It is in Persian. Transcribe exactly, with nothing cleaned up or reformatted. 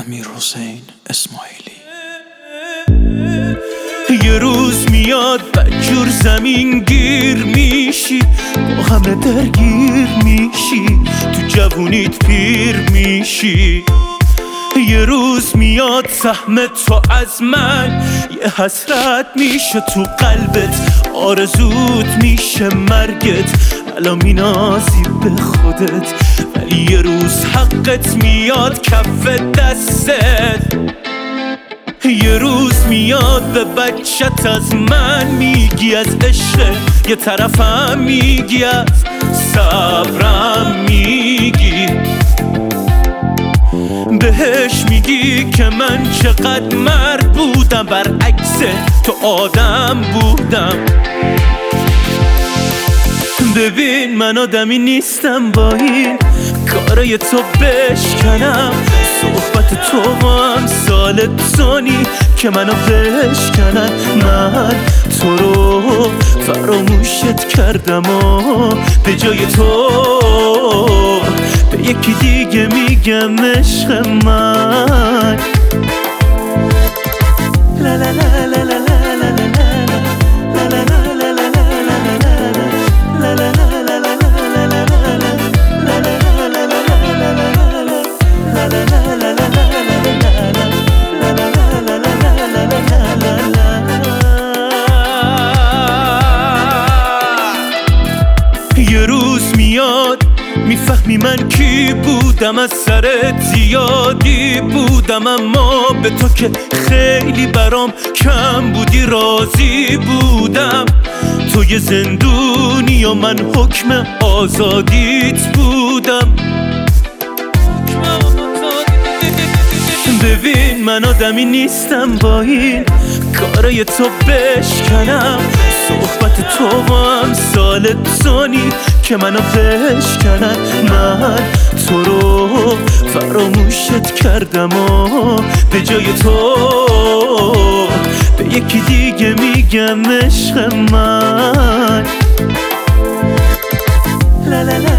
امیرحسین اسماعیلی. یه روز میاد بدجور زمین گیر میشی، با همه درگیر میشی، تو جوونیت پیر میشی. یه روز میاد سهم تو از من یه حسرت میشه تو قلبت، آرزوت میشه مرگت، الان مینازی به خودت، ولی یه روز حقت میاد کف دستت. یه روز میاد به بچت از من میگی از عشق، یه طرفم میگی از صبرم میگی، بهش میگی که من چقدر مرد بودم، برعکس تو آدم بودم. ببین من آدمی نیستم با این کارای تو بشکنم، صحبت تو هم سال سانی که منو بشکنن. من تو رو فراموشت کردم و به جای تو به یکی دیگه میگم عشق من. لا لا لا لا لا یه روز میاد میفهمی من کی بودم، از سرت زیادی بودم، اما به تو که خیلی برام کم بودی راضی بودم. تو یه زندونی و من حکم آزادیت بودم. ببین من آدمی نیستم با این کارای تو بشکنم، صحبت تو هم سال سانی که منو بشکنن. من تو رو فراموشت کردم و به جای تو به یکی دیگه میگم عشق من. لا لا لا